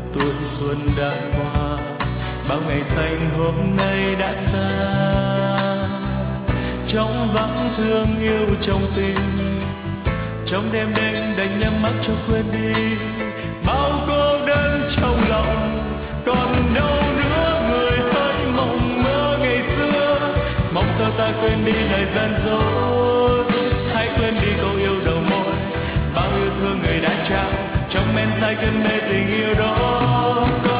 tuổi xuân đã qua, bao ngày xanh hôm nay đã xa. Trong vắng thương yêu trong tim, trong đêm đêm đành nhắm mắt cho quên đi bao cô đơn trong lòng. Còn đâu nữa người hỡi mộng mơ ngày xưa, mong sao ta quên đi lời gian dối. Hãy quên đi câu yêu đầu môi, bao yêu thương người đã trao trong men say cơn mê tình yêu đó.